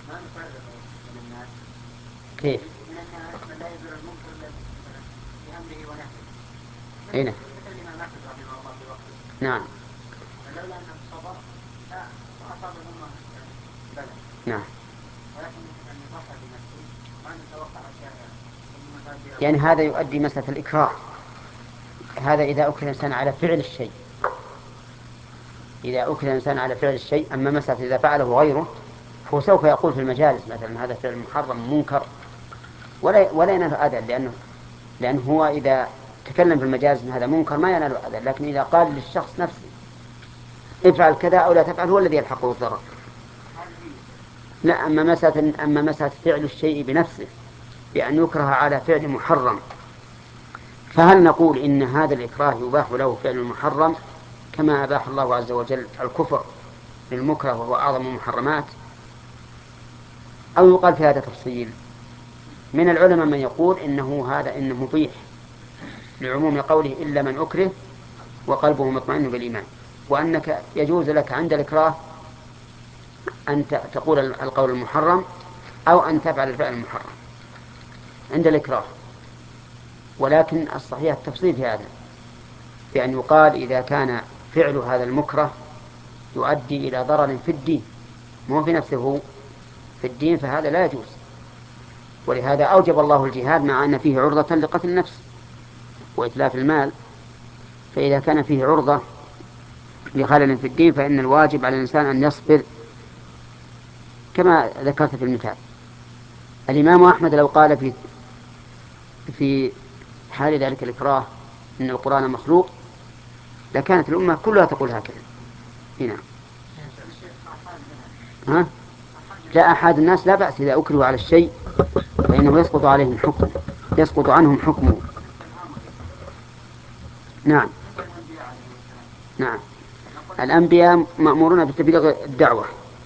ما نفرق بين الناس. كيف؟ من الناس من لا يزور المنكر إلا بأمره ونهيه. هنا. مثل الإمام أحمد رحمه الله في وقته. نعم. فلولا أنه صبر لا أصاب الأمة بلد. نعم. ولكن أن يضحى بنفسه وأن يتوقع أشياء. يعني هذا يؤدي مسألة الإكراه. هذا إذا أكره الإنسان على فعل الشيء. إذا أكره الإنسان على فعل الشيء، أما مسألة إذا فعله غيره هو سوف يقول في المجالس مثلا هذا فعل محرم منكر ولا ينال أذى، لأنه هو إذا تكلم في المجالس أن هذا منكر ما ينال أذى، لكن إذا قال للشخص نفسه افعل كذا أو لا تفعل هو الذي يلحقه الضرر. لا، أما مسألة فعل الشيء بنفسه بأن يكره على فعل محرم، فهل نقول إن هذا الإكراه يباح له فعل المحرم كما أباح الله عز وجل الكفر للمكره وهو أعظم المحرمات، أو يقال في هذا تفصيل؟ من العلماء من يقول إنه مبيح لعموم قوله إلا من أكره وقلبه مطمئن بالإيمان، وأنك يجوز لك عند الإكراه أن تقول القول المحرم أو أن تفعل الفعل المحرم عند الإكراه. ولكن الصحيح التفصيل في هذا، بأن يقال إذا كان فعل هذا المكره يؤدي إلى ضرر في الدين مو في نفسه في الدين فهذا لا يجوز. ولهذا أوجب الله الجهاد مع أن فيه عرضة لقتل النفس وإتلاف المال، فإذا كان فيه عرضة لخلل في الدين فإن الواجب على الإنسان أن يصبر كما ذكرت في المثال. الإمام أحمد لو قال في حال ذلك الإكراه إن القرآن مخلوق لكانت الأمة كلها تقول هكذا. هنا ها؟ لا، أحد الناس لا بأس إذا أكرهوا على الشيء فإنه يسقط عليهم حكمه، يسقط عنهم حكمه. نعم. نعم. الأنبياء مأمورون بتبليغ الدعوة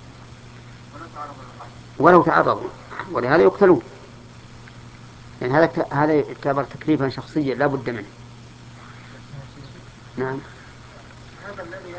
ولو تعرضوا، ولهذا يقتلون، يعني هذا يعتبر تكليفا شخصيا لا بد منه. نعم. هذا الذي